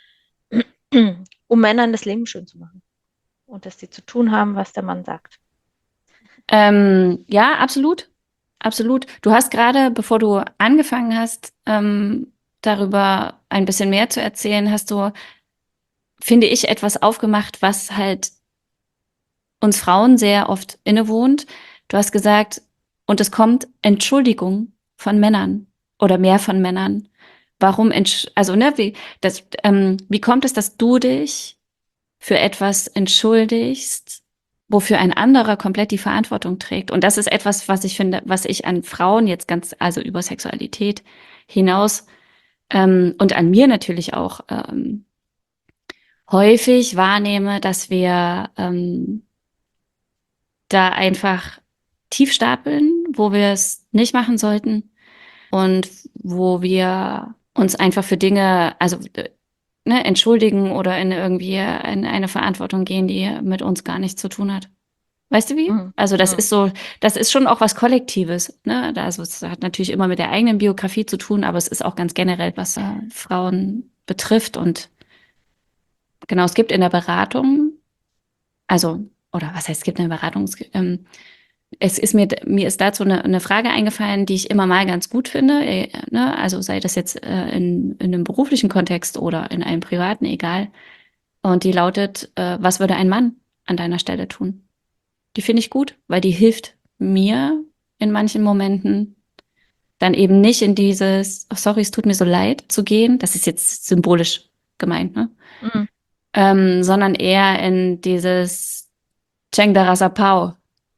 um Männern das Leben schön zu machen. Und dass die zu tun haben, was der Mann sagt. Ähm, ja, absolut. Absolut. Du hast gerade, bevor du angefangen hast, ähm, darüber ein bisschen mehr zu erzählen, hast du, finde ich, etwas aufgemacht, was halt uns Frauen sehr oft innewohnt. Du hast gesagt, und es kommt Entschuldigung von Männern oder mehr von Männern. Warum, entsch also, ne, wie, das, ähm, wie kommt es, dass du dich für etwas entschuldigst, wofür ein anderer komplett die Verantwortung trägt? Und das ist etwas, was ich finde, was ich an Frauen jetzt ganz, also über Sexualität hinaus, ähm, und an mir natürlich auch, ähm, häufig wahrnehme, dass wir, ähm, da einfach tief stapeln, wo wir es nicht machen sollten und wo wir uns einfach für Dinge, also äh, ne, entschuldigen oder in irgendwie in eine Verantwortung gehen, die mit uns gar nichts zu tun hat. Weißt du wie? Mhm. Also das Mhm. ist so, das ist schon auch was Kollektives, ne? Also es hat natürlich immer mit der eigenen Biografie zu tun, aber es ist auch ganz generell, was äh, Frauen betrifft. Und genau, es gibt in der Beratung, also, oder was heißt, es gibt eine Beratung, es gibt, ähm, es ist mir, mir ist dazu eine, eine Frage eingefallen, die ich immer mal ganz gut finde, äh, ne? Also sei das jetzt äh, in, in einem beruflichen Kontext oder in einem privaten, egal. Und die lautet, äh, was würde ein Mann an deiner Stelle tun? Die finde ich gut, weil die hilft mir in manchen Momenten dann eben nicht in dieses, oh, sorry, es tut mir so leid zu gehen. Das ist jetzt symbolisch gemeint, ne? Mhm. Ähm, sondern eher in dieses Cheng Darasapao.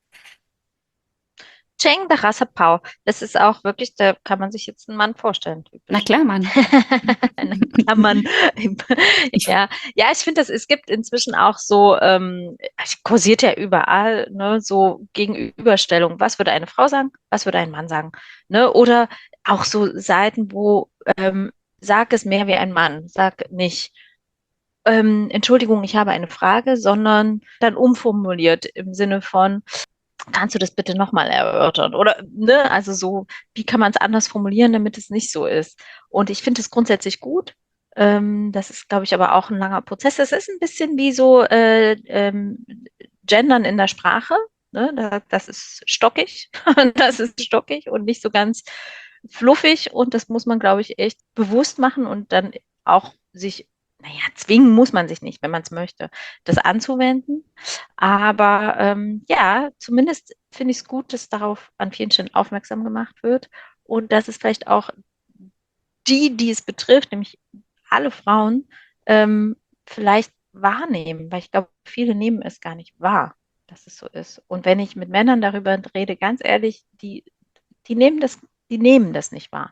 Cheng Darasapao. Das ist auch wirklich, da kann man sich jetzt einen Mann vorstellen, Na typisch. klar, Mann. In Klammern. Ich, Ja, ja, ich finde, das, es gibt inzwischen auch so, ähm, es kursiert ja überall, ne, so Gegenüberstellung. Was würde eine Frau sagen? Was würde ein Mann sagen? Ne? Oder auch so Seiten, wo ähm, sag es mehr wie ein Mann, sag nicht. Ähm, Entschuldigung, ich habe eine Frage, sondern dann umformuliert im Sinne von, kannst du das bitte nochmal erörtern? Oder, ne, also so, wie kann man es anders formulieren, damit es nicht so ist? Und ich finde es grundsätzlich gut. Ähm, das ist, glaube ich, aber auch ein langer Prozess. Das ist ein bisschen wie so äh, ähm, Gendern in der Sprache. Ne? Da, das ist stockig. Das ist stockig und nicht so ganz fluffig. Und das muss man, glaube ich, echt bewusst machen und dann auch sich, naja, zwingen muss man sich nicht, wenn man es möchte, das anzuwenden. Aber ähm, ja, zumindest finde ich es gut, dass darauf an vielen Stellen aufmerksam gemacht wird und dass es vielleicht auch die, die es betrifft, nämlich alle Frauen, ähm, vielleicht wahrnehmen, weil ich glaube, viele nehmen es gar nicht wahr, dass es so ist. Und wenn ich mit Männern darüber rede, ganz ehrlich, die, die nehmen das, die nehmen das nicht wahr.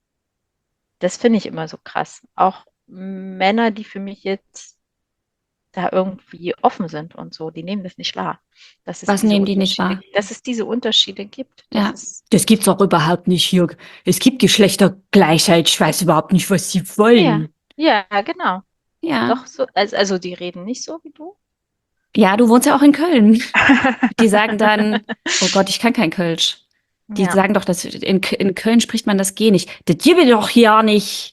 Das finde ich immer so krass. Auch Männer, die für mich jetzt da irgendwie offen sind und so, die nehmen das nicht wahr, dass es was diese nehmen die nicht Unterschiede, wahr? dass es diese Unterschiede gibt. Das Ja. ist, Das gibt's auch überhaupt nicht hier. Es gibt Geschlechtergleichheit. Ich weiß überhaupt nicht, was sie ja, wollen. ja, genau. Ja. Doch so, also, also die reden nicht so wie du. Ja, du wohnst ja auch in Köln. Die sagen dann, oh Gott, ich kann kein Kölsch. Die Ja. sagen doch, dass in, K- in Köln spricht man das G nicht. Das gibt es doch hier nicht.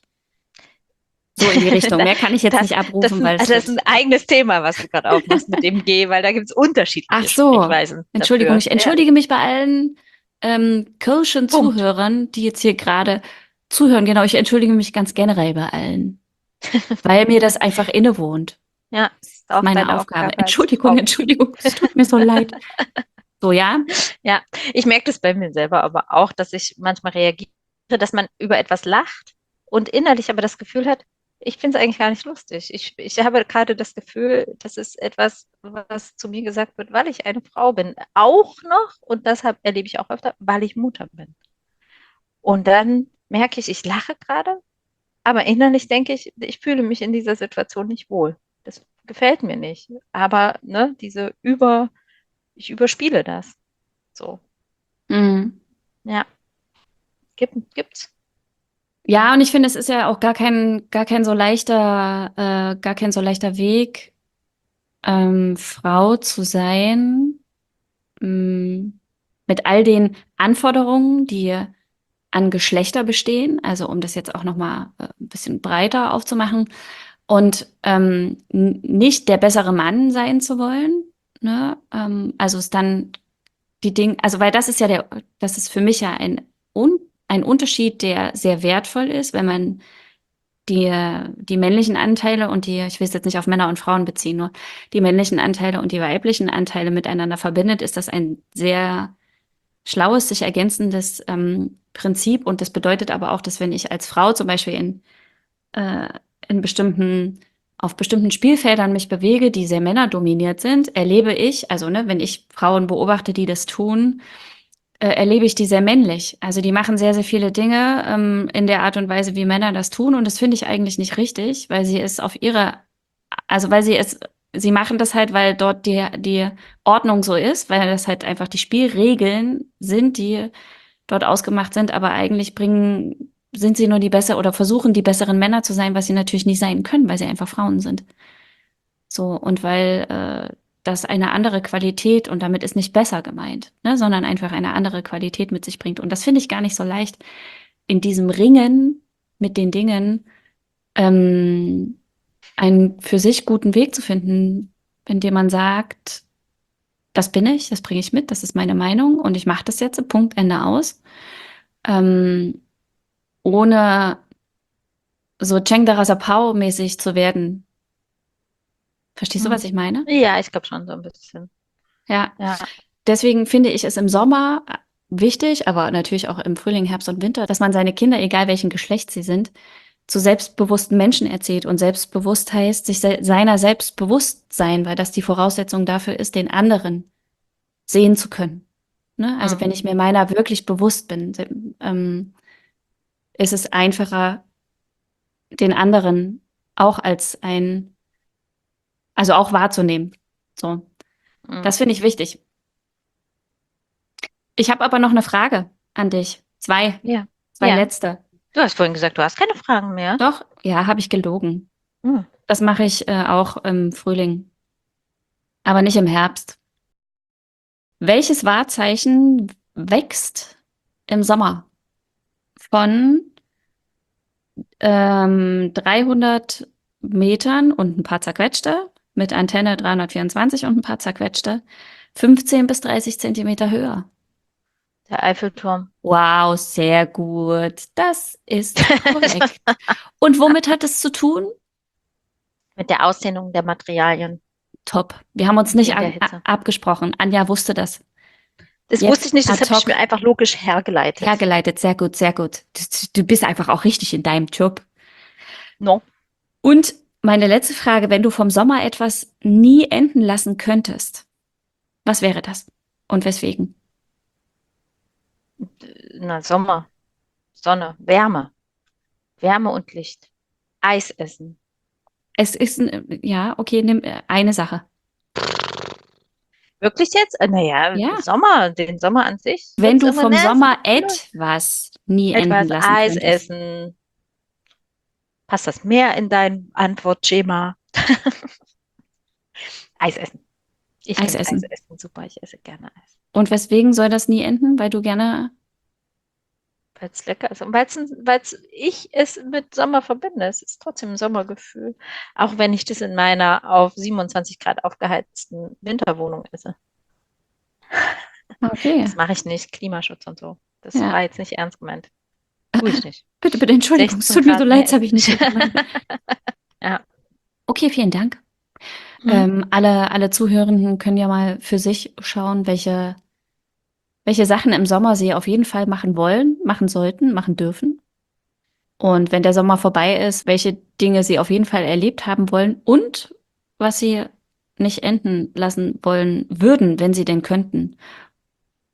So in die Richtung. Mehr kann ich jetzt Das, nicht das, abrufen, ist ein- weil es also das ist wird. ein eigenes Thema, was du gerade aufmachst mit dem G, weil da gibt es Ach unterschiedliche so. Sprechweisen Entschuldigung, dafür. ich Ja, entschuldige mich bei allen ähm, Kölschen Punkt. Zuhörern, die jetzt hier gerade zuhören. Genau, ich entschuldige mich ganz generell bei allen, weil mir das einfach innewohnt. Ja, Das ist ist auch meine deine Aufgabe. Aufgabe als Entschuldigung, Frau. Entschuldigung, es tut mir so leid. So, ja? Ja, ich merke das bei mir selber aber auch, dass ich manchmal reagiere, dass man über etwas lacht und innerlich aber das Gefühl hat, ich finde es eigentlich gar nicht lustig. Ich, ich habe gerade das Gefühl, das ist etwas, was zu mir gesagt wird, weil ich eine Frau bin. Auch noch, und deshalb erlebe ich auch öfter, weil ich Mutter bin. Und dann merke ich, ich lache gerade, aber innerlich denke ich, ich fühle mich in dieser Situation nicht wohl. Das gefällt mir nicht. Aber, ne, diese über, ich überspiele das. So, Mhm. ja, gibt, gibt's. Ja, und ich finde, es ist ja auch gar kein, gar kein so leichter, äh, gar kein so leichter Weg, ähm, Frau zu sein, mh, mit all den Anforderungen, die an Geschlechter bestehen, also um das jetzt auch noch mal äh, ein bisschen breiter aufzumachen und ähm, n- nicht der bessere Mann sein zu wollen, ne? Ähm, also es dann die Dinge, also weil das ist ja der, das ist für mich ja ein, Un ein Unterschied, der sehr wertvoll ist, wenn man die, die männlichen Anteile und die, ich will es jetzt nicht auf Männer und Frauen beziehen, nur die männlichen Anteile und die weiblichen Anteile miteinander verbindet, ist das ein sehr schlaues, sich ergänzendes ähm, Prinzip. Und das bedeutet aber auch, dass wenn ich als Frau zum Beispiel in, äh, in bestimmten, auf bestimmten Spielfeldern mich bewege, die sehr männerdominiert sind, erlebe ich, also ne, wenn ich Frauen beobachte, die das tun, äh, erlebe ich die sehr männlich. Also die machen sehr, sehr viele Dinge ähm, in der Art und Weise, wie Männer das tun. Und das finde ich eigentlich nicht richtig, weil sie es auf ihre, also weil sie es, sie machen das halt, weil dort die, die Ordnung so ist, weil das halt einfach die Spielregeln sind, die dort ausgemacht sind. Aber eigentlich bringen, sind sie nur die besser oder versuchen die besseren Männer zu sein, was sie natürlich nicht sein können, weil sie einfach Frauen sind. So, und weil äh, das eine andere Qualität, und damit ist nicht besser gemeint, ne, sondern einfach eine andere Qualität mit sich bringt. Und das finde ich gar nicht so leicht, in diesem Ringen mit den Dingen ähm, einen für sich guten Weg zu finden, indem man sagt, das bin ich, das bringe ich mit, das ist meine Meinung und ich mache das jetzt, Punkt, Ende aus. Ähm, ohne so Cheng Darasapao-mäßig zu werden. Verstehst du, was Hm. ich meine? Ja, ich glaube schon so ein bisschen. Ja. Ja. Deswegen finde ich es im Sommer wichtig, aber natürlich auch im Frühling, Herbst und Winter, dass man seine Kinder, egal welchen Geschlechts sie sind, zu selbstbewussten Menschen erzieht. Und selbstbewusst heißt, sich se seiner selbst bewusst sein, weil das die Voraussetzung dafür ist, den anderen sehen zu können. Ne? Also Hm. wenn ich mir meiner wirklich bewusst bin, ähm, ist es einfacher, den anderen auch als ein, also auch wahrzunehmen. So, Hm. das finde ich wichtig. Ich habe aber noch eine Frage an dich. Zwei, Ja. zwei Ja. letzte. Du hast vorhin gesagt, du hast keine Fragen mehr. Doch, ja, habe ich gelogen. Hm. Das mache ich äh, auch im Frühling, aber nicht im Herbst. Welches Wahrzeichen wächst im Sommer von ähm, dreihundert Metern und ein paar zerquetschte, mit Antenne dreihundertvierundzwanzig und ein paar zerquetschte, fünfzehn bis dreißig Zentimeter höher? Der Eiffelturm. Wow, sehr gut. Das ist korrekt. Und womit hat es zu tun? Mit der Ausdehnung der Materialien Top. Wir haben uns nicht in der a- a- Hitze. abgesprochen. Anja wusste das. Das wusste Jetzt ich nicht, das ad habe ich mir hoc einfach logisch hergeleitet. hergeleitet. Sehr gut, sehr gut. Du, du bist einfach auch richtig in deinem Job. No. Und meine letzte Frage, wenn du vom Sommer etwas nie enden lassen könntest, was wäre das? Und weswegen? Na, Sommer, Sonne, Wärme, Wärme und Licht. Eis essen. Es ist, ein, ja, okay, nimm äh, eine Sache. Wirklich jetzt? Äh, Naja, Ja, Sommer, den Sommer an sich wird wenn es du irgendwann, vom ne, so Sommer kühler. etwas nie enden Etwas lassen Eis könntest. essen. Passt das mehr in dein Antwortschema? Eis essen. Ich Eis finde Eis essen. essen super. Ich esse gerne Eis. Und weswegen soll das nie enden? Weil du gerne, Weil es lecker ist. Und weil es ich es mit Sommer verbinde. Es ist trotzdem ein Sommergefühl. Auch wenn ich das in meiner auf siebenundzwanzig Grad aufgeheizten Winterwohnung esse. okay, Das mache ich nicht. Klimaschutz und so. Das ja. war jetzt nicht ernst gemeint. Tue ich nicht. Bitte, bitte, Entschuldigung, es sechzehn tut mir so Grad leid, mehr das habe ist ich nicht so nicht. gemeint. Ja. Okay, vielen Dank. Hm. Ähm, alle, alle Zuhörenden können ja mal für sich schauen, welche, welche Sachen im Sommer sie auf jeden Fall machen wollen, machen sollten, machen dürfen. Und wenn der Sommer vorbei ist, welche Dinge sie auf jeden Fall erlebt haben wollen und was sie nicht enden lassen wollen würden, wenn sie denn könnten.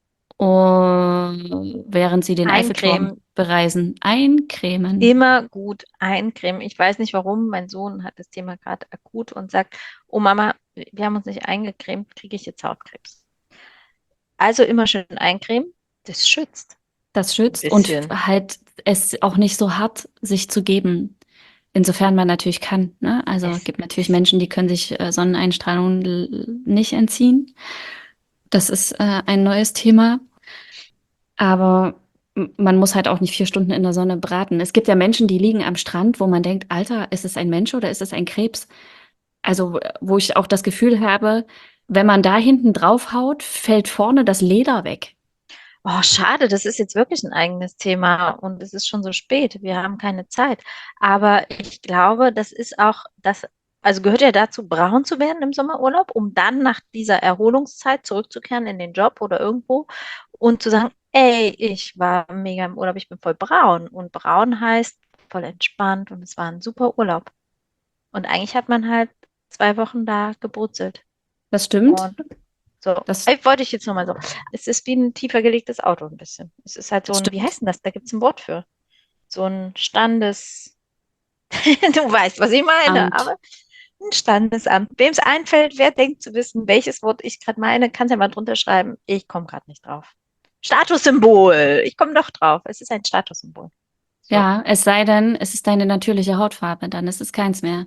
Und während sie den Eiffelturm Eincremen, bereisen. Eincremen. immer gut eincremen. Ich weiß nicht warum, mein Sohn hat das Thema gerade akut und sagt, oh Mama, wir haben uns nicht eingecremt, kriege ich jetzt Hautkrebs. Also immer schön eincremen, das schützt Das ein schützt und bisschen. halt es auch nicht so hart sich zu geben. Insofern man natürlich kann, ne? Also es Es gibt natürlich ist Menschen, die können sich äh, Sonneneinstrahlung l- nicht entziehen. Das ist äh, ein neues Thema. Aber m- man muss halt auch nicht vier Stunden in der Sonne braten. Es gibt ja Menschen, die liegen am Strand, wo man denkt, Alter, ist es ein Mensch oder ist es ein Krebs? Also, äh, wo ich auch das Gefühl habe, wenn man da hinten drauf haut, fällt vorne das Leder weg. Oh, schade, das ist jetzt wirklich ein eigenes Thema und es ist schon so spät. Wir haben keine Zeit. Aber ich glaube, das ist auch das, also gehört ja dazu, braun zu werden im Sommerurlaub, um dann nach dieser Erholungszeit zurückzukehren in den Job oder irgendwo und zu sagen, ey, ich war mega im Urlaub, ich bin voll braun. Und braun heißt voll entspannt und es war ein super Urlaub. Und eigentlich hat man halt zwei Wochen da gebrutzelt. Das stimmt. Und so, Das, äh, wollte ich jetzt nur mal so. Es ist wie ein tiefer gelegtes Auto ein bisschen. Es ist halt so das ein, wie stimmt. heißt denn das? Da gibt es ein Wort für. So ein Standes, du weißt, was ich meine, Amt. aber ein Standesamt. Wem es einfällt, wer denkt zu wissen, welches Wort ich gerade meine, kann es ja mal drunter schreiben. Ich komme gerade nicht drauf. Statussymbol. Ich komme doch drauf. Es ist ein Statussymbol. So. Ja, es sei denn, es ist deine natürliche Hautfarbe, dann ist es keins mehr.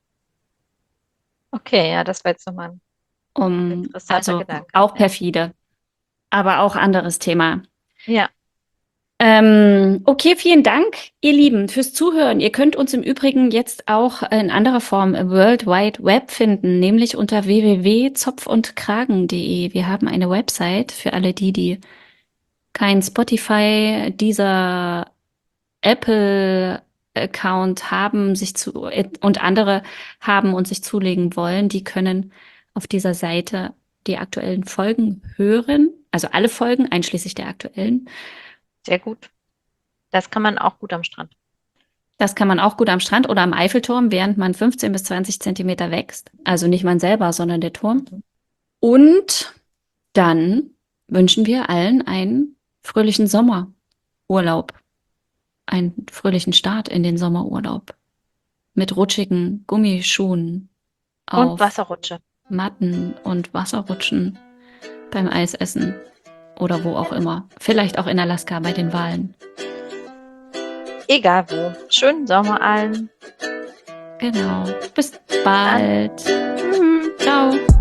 Okay, ja, das war jetzt nochmal ein Um, interessanter also Gedanke. auch Ja. perfide, aber auch anderes Thema. Ja, Ähm, okay, vielen Dank, ihr Lieben, fürs Zuhören. Ihr könnt uns im Übrigen jetzt auch in anderer Form im World Wide Web finden, nämlich unter w w w punkt zopf und kragen punkt de. Wir haben eine Website für alle die, die kein Spotify, dieser Apple-Account haben, sich zu und andere haben und sich zulegen wollen. Die können auf dieser Seite die aktuellen Folgen hören, also alle Folgen, einschließlich der aktuellen. sehr gut. Das kann man auch gut am Strand. Das kann man auch gut am Strand oder am Eiffelturm, während man fünfzehn bis zwanzig Zentimeter wächst. Also nicht man selber, sondern der Turm. Mhm. Und dann wünschen wir allen einen fröhlichen Sommerurlaub, einen fröhlichen Start in den Sommerurlaub mit rutschigen Gummischuhen Und auf Wasserrutsche. Matten und Wasserrutschen beim Eisessen oder wo auch immer. Vielleicht auch in Alaska bei den Walen. Egal wo. Schönen Sommer allen. Genau. Bis Dann. bald. Tschüss. Ciao.